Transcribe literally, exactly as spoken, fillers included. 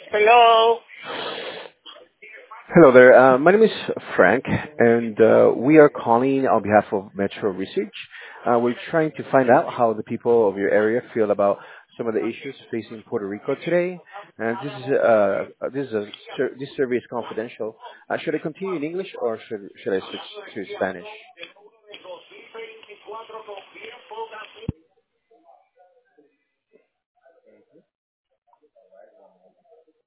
Hello. Hello there. Uh, my name is Frank, and uh, we are calling on behalf of Metro Research. Uh, we're trying to find out how the people of your area feel about some of the issues facing Puerto Rico today. And this is uh, uh, this is a sur- this survey is confidential. Uh, should I continue in English or should should I switch to Spanish?